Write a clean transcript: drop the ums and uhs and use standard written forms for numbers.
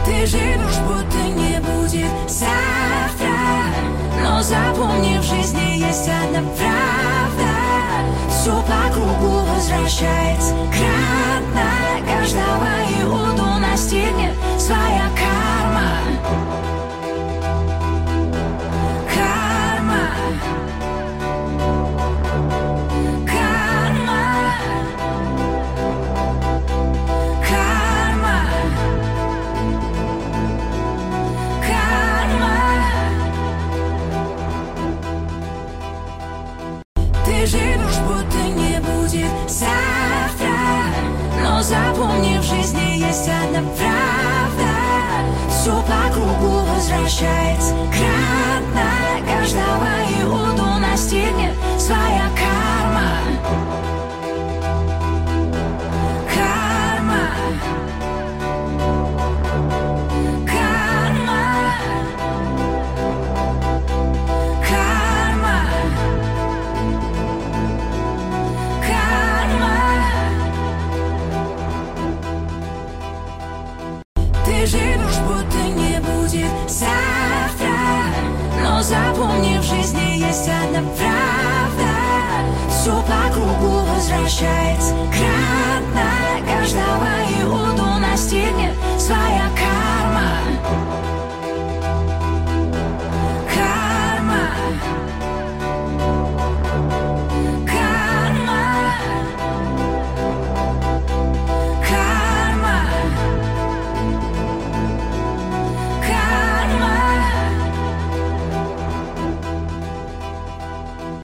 Ты живешь, будто не будет завтра, но запомни, в жизни есть одна правда. Все по кругу возвращается кратно. Каждого иуду настигнет своя карма. Карма. Карма. Карма. Карма. Ты живешь, будто не будет завтра, но запомни, в жизни есть одна правда. Все по кругу возвращается кратно. Каждого иуду настигнет своя карма. Карма. Карма. Карма. Карма. Ты живешь, будто не будет завтра, но запомни, в жизни есть одна правда. Все по кругу возвращается.